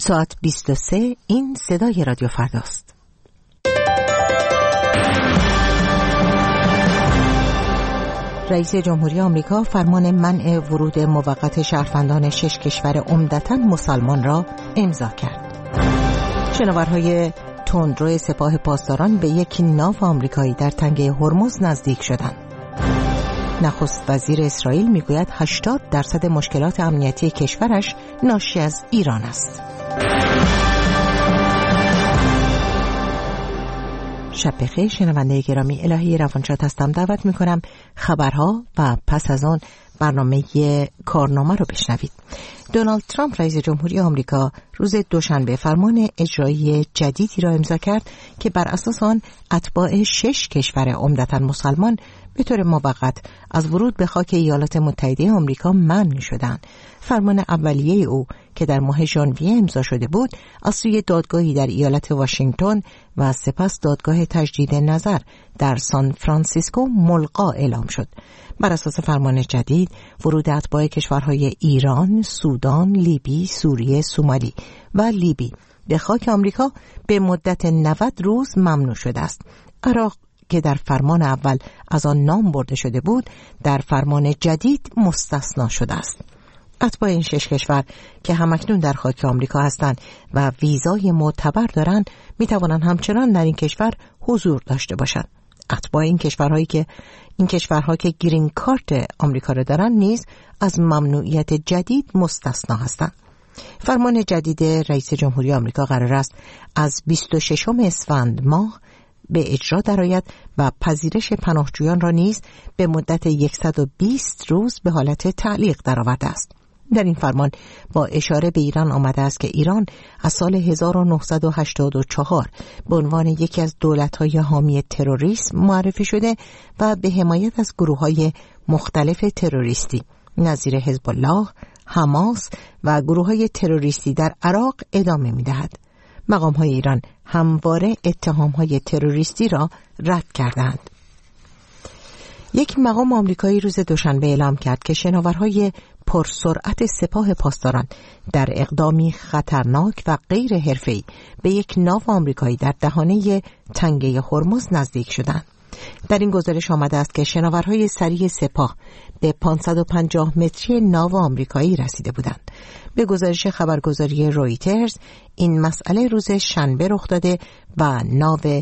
ساعت 23. این صدای رادیو فرداست. رئیس جمهوری آمریکا فرمان منع ورود موقت شهروندان 6 کشور عمدتاً مسلمان را امضا کرد. شناورهای تندرو سپاه پاسداران به یک ناو آمریکایی در تنگه هرمز نزدیک شدند. نخست وزیر اسرائیل میگوید 80% مشکلات امنیتی کشورش ناشی از ایران است. شب بخیر شنونده گرامی، الهی روانشاد هستم. دعوت میکنم خبرها و پس از آن برنامه کارنامه رو بشنوید. دونالد ترامپ رئیس جمهوری آمریکا روز دوشنبه فرمان اجرایی جدیدی را امضا کرد که بر اساس آن اتباع 6 کشور عمدتاً مسلمان به طور موقت از ورود به خاک ایالات متحده آمریکا منع شدند. فرمان اولیه او که در ماه ژانویه امضا شده بود از سوی دادگاهی در ایالت واشنگتن و سپس دادگاه تجدید نظر در سان فرانسیسکو ملغا اعلام شد. بر اساس فرمان جدید ورود اتباع کشورهای ایران، سودان، لیبی، سوریه، سومالی و لیبی به خاک آمریکا به مدت 90 روز ممنوع شده است. عراق که در فرمان اول از آن نام برده شده بود در فرمان جدید مستثنا شده است. اتباع این 6 کشور که همکنون در خاک آمریکا هستند و ویزای معتبر دارند می توانند همچنان در این کشور حضور داشته باشند. اتباع این کشورها که گرین کارت آمریکا را دارند نیز از ممنوعیت جدید مستثنا هستند. فرمان جدید رئیس جمهوری آمریکا قرار است از 26 اسفند ماه به اجرا درآید و پذیرش پناهجویان را نیز به مدت 120 روز به حالت تعلیق درآورده است. در این فرمان با اشاره به ایران آمده است که ایران از سال 1984 به عنوان یکی از دولت‌های حامی تروریسم معرفی شده و به حمایت از گروه‌های مختلف تروریستی نظیر حزب الله، حماس و گروه‌های تروریستی در عراق ادامه می‌دهد. مقام‌های ایران همواره اتهام‌های تروریستی را رد کردند. یک مقام آمریکایی روز دوشنبه اعلام کرد که شناورهای پرسرعت سپاه پاسداران در اقدامی خطرناک و غیر حرفه‌ای به یک ناو آمریکایی در دهانه تنگه هرمز نزدیک شدند. در این گزارش آمده است که شناورهای سریع سپاه به 550 متری ناو آمریکایی رسیده بودند. به گزارش خبرگزاری رویترز این مسئله روز شنبه رخ داده و ناو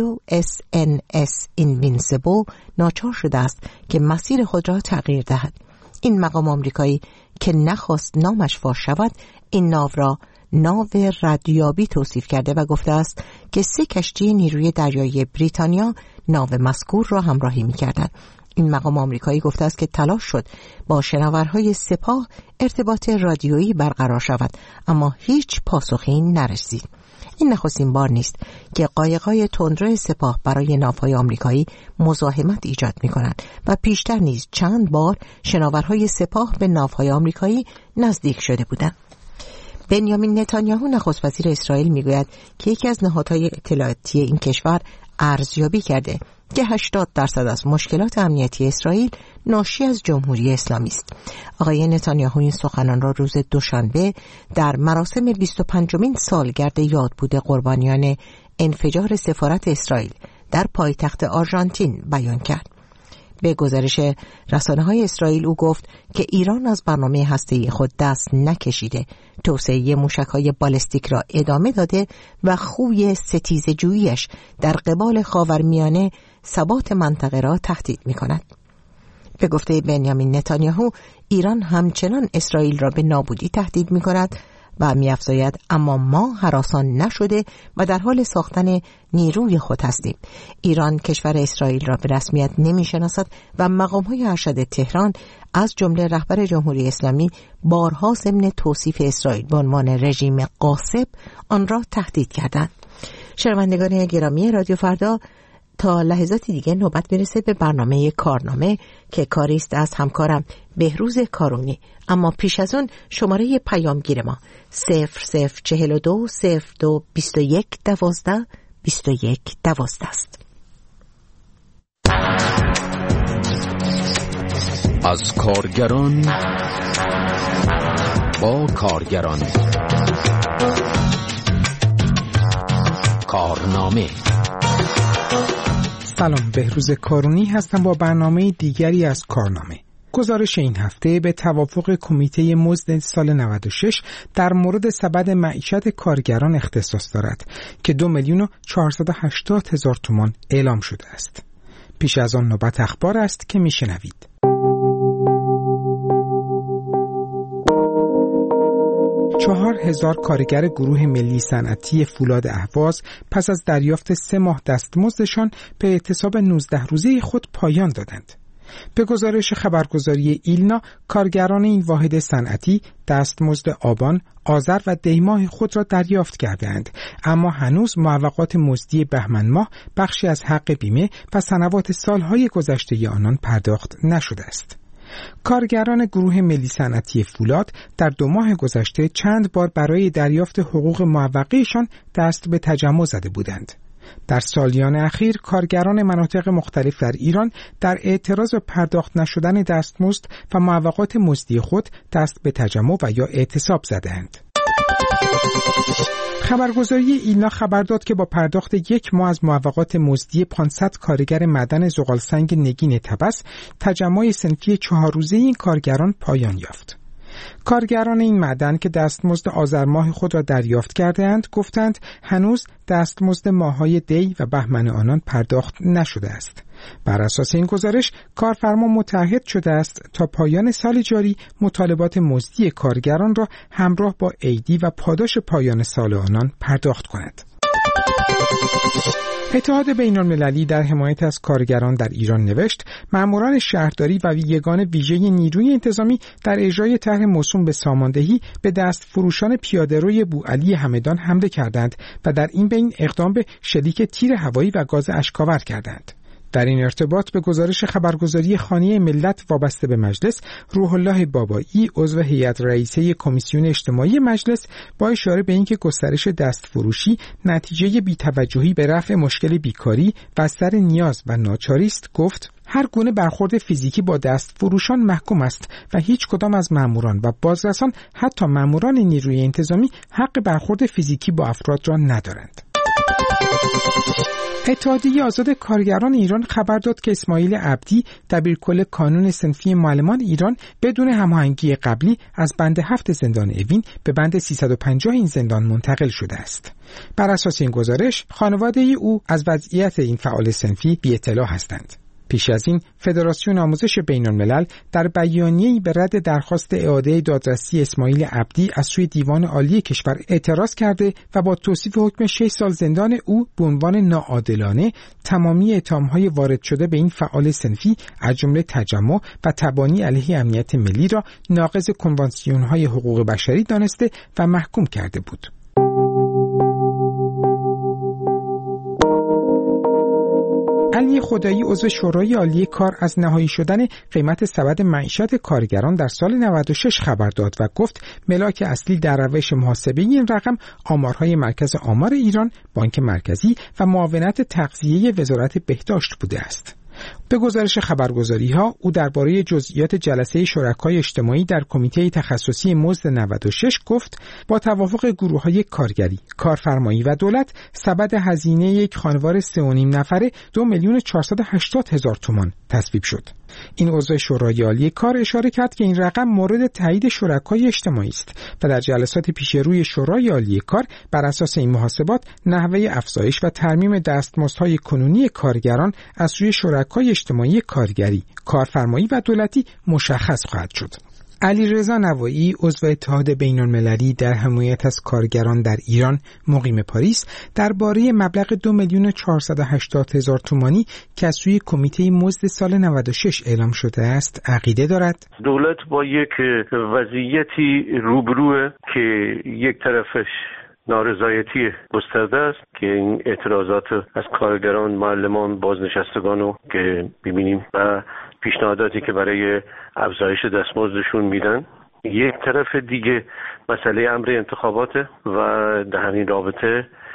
USNS Invincible ناچار شده است که مسیر خود را تغییر دهد. این مقام آمریکایی که نخواست نامش فاش شود این ناو را ناو ردیابی توصیف کرده و گفته است که 3 کشتی نیروی دریایی بریتانیا ناو مذکور را همراهی می‌کردند. این مقام آمریکایی گفته است که تلاش شد با شناورهای سپاه ارتباط رادیویی برقرار شود اما هیچ پاسخی نرسید. این نخستین بار نیست که قایق‌های تندرو سپاه برای ناوهای آمریکایی مزاحمت ایجاد می‌کنند و پیشتر نیز چند بار شناورهای سپاه به ناوهای آمریکایی نزدیک شده بودند. بنیامین نتانیاهو نخست وزیر اسرائیل میگوید که یکی از نهادهای اطلاعاتی این کشور ارزیابی کرده که 80% از مشکلات امنیتی اسرائیل ناشی از جمهوری اسلامی است. آقای نتانیاهو این سخنان را روز دوشنبه در مراسم 25مین سالگرد یادبود قربانیان انفجار سفارت اسرائیل در پایتخت آرژانتین بیان کرد. به گزارش رسانه‌های اسرائیل او گفت که ایران از برنامه هسته‌ای خود دست نکشیده، توسعه موشک‌های بالستیک را ادامه داده و خوی ستیزجویی‌اش در قبال خاورمیانه ثبات منطقه را تهدید می‌کند. به گفته بنیامین نتانیاهو ایران همچنان اسرائیل را به نابودی تهدید می‌کند و می‌افزاید اما ما هراسان نشده و در حال ساختن نیروی خود هستیم. ایران کشور اسرائیل را به رسمیت نمی‌شناسد و مقام‌های ارشد تهران از جمله رهبر جمهوری اسلامی بارها ضمن توصیف اسرائیل به عنوان رژیم غاصب آن را تهدید کردند. شنوندگان گرامی رادیو فردا، تا لحظاتی دیگه نوبت میرسه به برنامه کارنامه که کاری است از همکارم بهروز کارونی. اما پیش از اون شماره پیامگیر ما 0042 02 21 12 21 12 است. از کارگران با کارگران. کارنامه. سلام، بهروز کارونی هستم با برنامه دیگری از کارنامه. گزارش این هفته به توافق کمیته مزد سال 96 در مورد سبد معیشت کارگران اختصاص دارد که 2,480,000 تومان اعلام شده است. پیش از آن نوبت اخبار است که میشنوید. چهار 4,000 کارگر گروه ملی صنعتی فولاد اهواز پس از دریافت 3 ماه دستمزدشان به اعتصاب 19 روزه خود پایان دادند. به گزارش خبرگزاری ایلنا، کارگران این واحد صنعتی دستمزد آبان، آذر و دی ماه خود را دریافت کردند، اما هنوز معوقات مزدی بهمن ماه، بخشی از حق بیمه و سنوات سالهای گذشته آنان پرداخت نشده است. کارگران گروه ملی صنعتی فولاد در 2 ماه گذشته چند بار برای دریافت حقوق معوقه‌شان دست به تجمع زده بودند. در سالیان اخیر کارگران مناطق مختلف در ایران در اعتراض به پرداخت نشدن دستمزد و معوقات مزدی خود دست به تجمع و یا اعتصاب زدند. خبرگزاری ایلنا خبر داد که با پرداخت 1 ماه از معوقات مزدی 500 کارگر معدن زغالسنگ نگین طبس، تجمع صنفی 4 روزه این کارگران پایان یافت. کارگران این معدن که دستمزد آذر ماه خود را دریافت کرده‌اند گفتند هنوز دستمزد ماه‌های دی و بهمن آنان پرداخت نشده است. بر اساس این گزارش کارفرما متعهد شده است تا پایان سال جاری مطالبات مزدی کارگران را همراه با عیدی و پاداش پایان سال آنان پرداخت کند. اتحاد بین‌المللی در حمایت از کارگران در ایران نوشت ماموران شهرداری و یگان ویژه نیروی انتظامی در اجرای طرح موسوم به ساماندهی به دست فروشان پیاده‌روی بوعلی همدان حمله کردند و در این بین اقدام به شلیک تیر هوایی و گاز اشک‌آور کردند. در این ارتباط به گزارش خبرگزاری خانه ملت وابسته به مجلس، روح الله بابایی عضو هیئت رئیسه کمیسیون اجتماعی مجلس با اشاره به اینکه گسترش دستفروشی نتیجه بی‌توجهی به رفع مشکل بیکاری، بستر نیاز و ناچاری است گفت هر گونه برخورد فیزیکی با دستفروشان محکوم است و هیچ کدام از ماموران و بازرسان حتی ماموران نیروی انتظامی حق برخورد فیزیکی با افراد را ندارند. اتحادیه آزاد کارگران ایران خبر داد که اسماعیل عبدی دبیرکل کانون صنفی معلمان ایران بدون هماهنگی قبلی از بند 7 زندان اوین به بند 350 این زندان منتقل شده است. بر اساس این گزارش خانواده او از وضعیت این فعال صنفی بی اطلاع هستند. پیش از این فدراسیون آموزش بین‌الملل در بیانیه‌ای به رد درخواست اعاده دادرسی اسماعیل عبدی از سوی دیوان عالی کشور اعتراض کرده و با توصیف حکم 6 سال زندان او به عنوان ناعادلانه تمامی اتهام‌های وارد شده به این فعال صنفی از جمله تجمع و تبانی علیه امنیت ملی را ناقض کنوانسیون‌های حقوق بشری دانسته و محکوم کرده بود. علی خدایی عضو شورای عالی کار از نهایی شدن قیمت سبد معیشت کارگران در سال 96 خبر داد و گفت ملاک اصلی در روش محاسبه این رقم آمارهای مرکز آمار ایران، بانک مرکزی و معاونت تغذیه وزارت بهداشت بوده است. به گزارش خبرگزاری‌ها او درباره جزئیات جلسه شرکای اجتماعی در کمیته تخصصی مزد 96 گفت با توافق گروه‌های کارگری، کارفرمایی و دولت سبد هزینه یک خانوار 3.5 نفره 2,480,000 تومان تصویب شد. این عضو شورای عالی کار اشاره کرد که این رقم مورد تایید شرکای اجتماعی است و در جلسات پیش روی شورای عالی کار بر اساس این محاسبات نحوه افزایش و ترمیم دستمزدهای کنونی کارگران از سوی شرکای اجتماعی کارگری، کارفرمایی و دولتی مشخص خواهد شد. علیرضا نوایی عضو اتحاد بین‌المللی در حمایت از کارگران در ایران مقیم پاریس درباره مبلغ 2,480,000 تومانی که از سوی کمیته مزد سال 96 اعلام شده است عقیده دارد. دولت با یک وضعیتی روبروه که یک طرفش نارضایتی گسترده است که این اعتراضات از کارگران، معلمان، بازنشستگانو که ببینیم و پیشنهاداتی که برای افزایش دستمزدشون میدن. یک طرف دیگه مسئله امر انتخاباته و در همین رابطه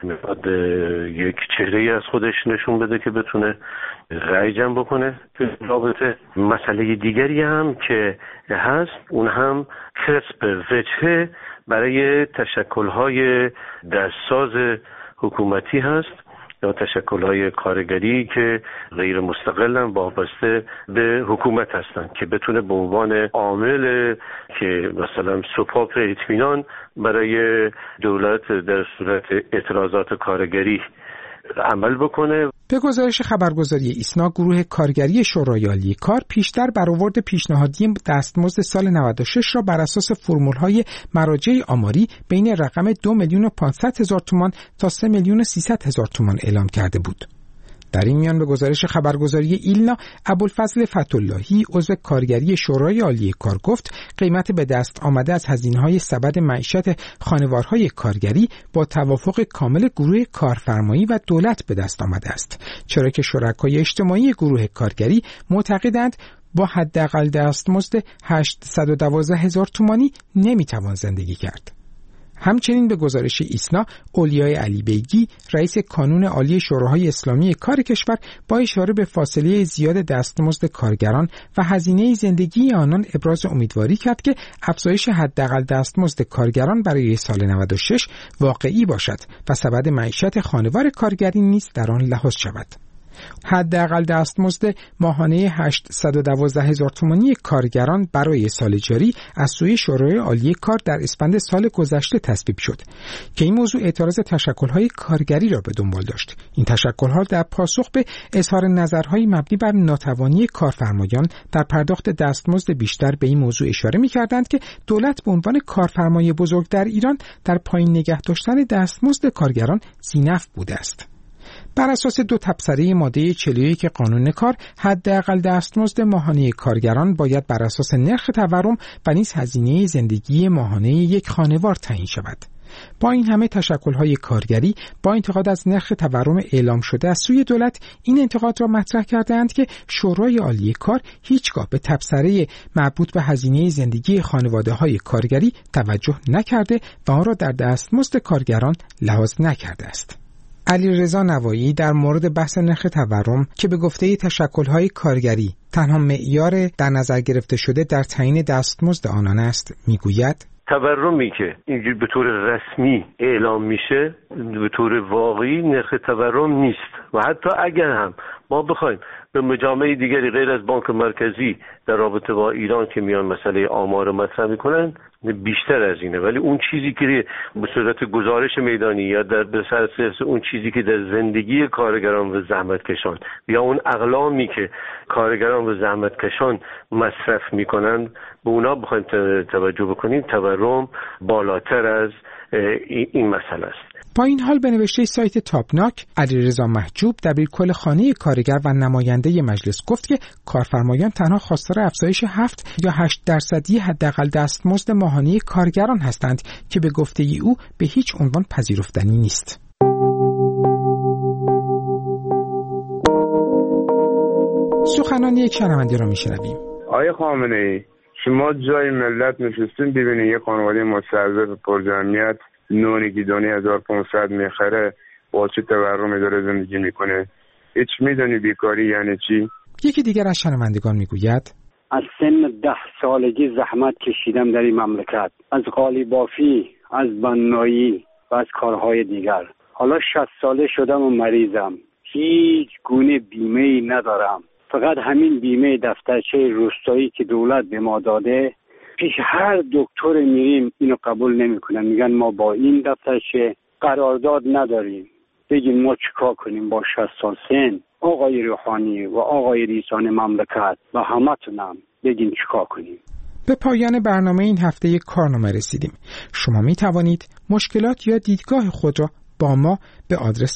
میخواد یک چهره‌ای از خودش نشون بده که بتونه رأی جمع بکنه تو رابطه. مسئله دیگری هم که هست اون هم کسب وجهه برای تشکل‌های دستساز حکومتی هست یا تشکل‌های کارگری که غیر مستقلن وابسته به حکومت هستن که بتونه به عنوان عامل که مثلا سپاه اطمینان برای دولت در صورت اعتراضات کارگری عمل بکنه. به گزارش خبرگزاری ایسنا، گروه کارگری شورای عالی کار پیشتر برآورد پیشنهادی دستمزد سال 96 را بر اساس فرمول‌های مراجع آماری بین رقم 2,500,000 تومان تا 3,300,000 تومان اعلام کرده بود. در این میان به گزارش خبرگزاری ایلنا، ابوالفضل فتح‌اللهی عضو کارگری شورای عالی کار گفت قیمت به دست آمده از هزینه‌های سبد معیشت خانوارهای کارگری با توافق کامل گروه کارفرمایی و دولت به دست آمده است، چرا که شرکای اجتماعی گروه کارگری معتقدند با حداقل دستمزد 812,000 تومانی نمیتوان زندگی کرد. همچنین به گزارش ایسنا، اولیای علی بیگی رئیس کانون عالی شوراهای اسلامی کار کشور با اشاره به فاصله زیاد دستمزد کارگران و هزینه زندگی آنان ابراز امیدواری کرد که افزایش حداقل دستمزد کارگران برای سال 96 واقعی باشد و سبد معیشت خانوار کارگری نیز در آن لحاظ شود. حداقل دستمزد ماهانه 812,000 تومانی کارگران برای سال جاری از سوی شورای عالی کار در اسفند سال گذشته تصویب شد که این موضوع اعتراض تشکل‌های کارگری را به دنبال داشت. این تشکل‌ها در پاسخ به اظهار نظرهای مبنی بر ناتوانی کارفرمایان در پرداخت دستمزد بیشتر به این موضوع اشاره می‌کردند که دولت به عنوان کارفرمای بزرگ در ایران در پایین نگه داشتن دستمزد کارگران ذی‌نفع بوده است. بر اساس 2 تبصره ماده 41 قانون کار، حداقل دستمزد ماهانه کارگران باید بر اساس نرخ تورم و نیز هزینه زندگی ماهانه یک خانوار تعیین شود. با این همه تشکل‌های کارگری با انتقاد از نرخ تورم اعلام شده از سوی دولت این انتقاد را مطرح کردند که شورای عالی کار هیچگاه به تبصره مربوط به هزینه زندگی خانواده‌های کارگری توجه نکرده و آن را در دستمزد کارگران لحاظ نکرده است. علیرضا نوایی در مورد بحث نرخ تورم که به گفته تشکل‌های کارگری تنها معیار در نظر گرفته شده در تعیین دستمزد آنان است میگوید تورمی که اینجور به طور رسمی اعلام میشه به طور واقعی نرخ تورم نیست و حتی اگر هم ما بخوایم به مجامع دیگری غیر از بانک مرکزی در رابطه با ایران که میان مسئله آمار مطرح میکنن بیشتر از اینه، ولی اون چیزی که به صورت گزارش میدانی یا در بسرسه اون چیزی که در زندگی کارگران و زحمتکشان یا اون اقلامی که کارگران و زحمتکشان مصرف میکنن به اونا بخوایم توجه بکنیم، تورم بالاتر از این مسئله است. با این حال به نوشته سایت تاپناک، علیرضا محجوب دبیرکل خانه کارگر و نماینده مجلس گفت که کارفرمایان تنها خواستار افزایش 7 یا 8% حداقل دستمزد ماهانه کارگران هستند که به گفته او به هیچ عنوان پذیرفتنی نیست. سخنان یک شنونده را میشنویم. آقای خامنه‌ای، شما جای ملت نشستین ببینید یه خانواده مستضعف پرجمعیت نونی که دانی 1500 میخره با چه تورمی داره زندگی میکنه. هیچ میدونی بیکاری یعنی چی؟ یکی دیگر از شنوندگان میگوید از سن 10 سالگی زحمت کشیدم در این مملکت، از قالیبافی، از بنایی و از کارهای دیگر. حالا 60 ساله شدم و مریضم، هیچ گونه بیمه‌ای ندارم، فقط همین بیمه دفترچه روستایی که دولت به ما داده. پیش هر دکتر میریم اینو قبول نمیکنن، میگن ما با این دفترچه قرارداد نداریم. بگیم ما چیکار کنیم با 60 سال سن؟ آقای روحانی و آقای رئیسان مملکت و همتونم بگیم چیکار کنیم. به پایان برنامه این هفته کارنامه رسیدیم. شما می توانید مشکلات یا دیدگاه خود را با ما به آدرس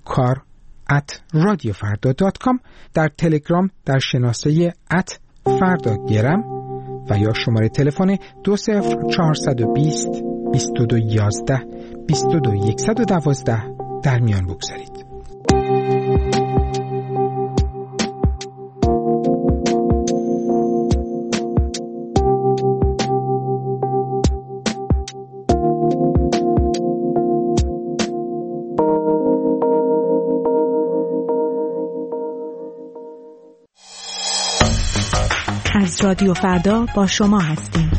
kar@radiofarda.com در تلگرام در شناسه @fardagram و یا شماره تلفن 20420 2211 22112 در میان بگذارید. از رادیو فردا با شما هستیم.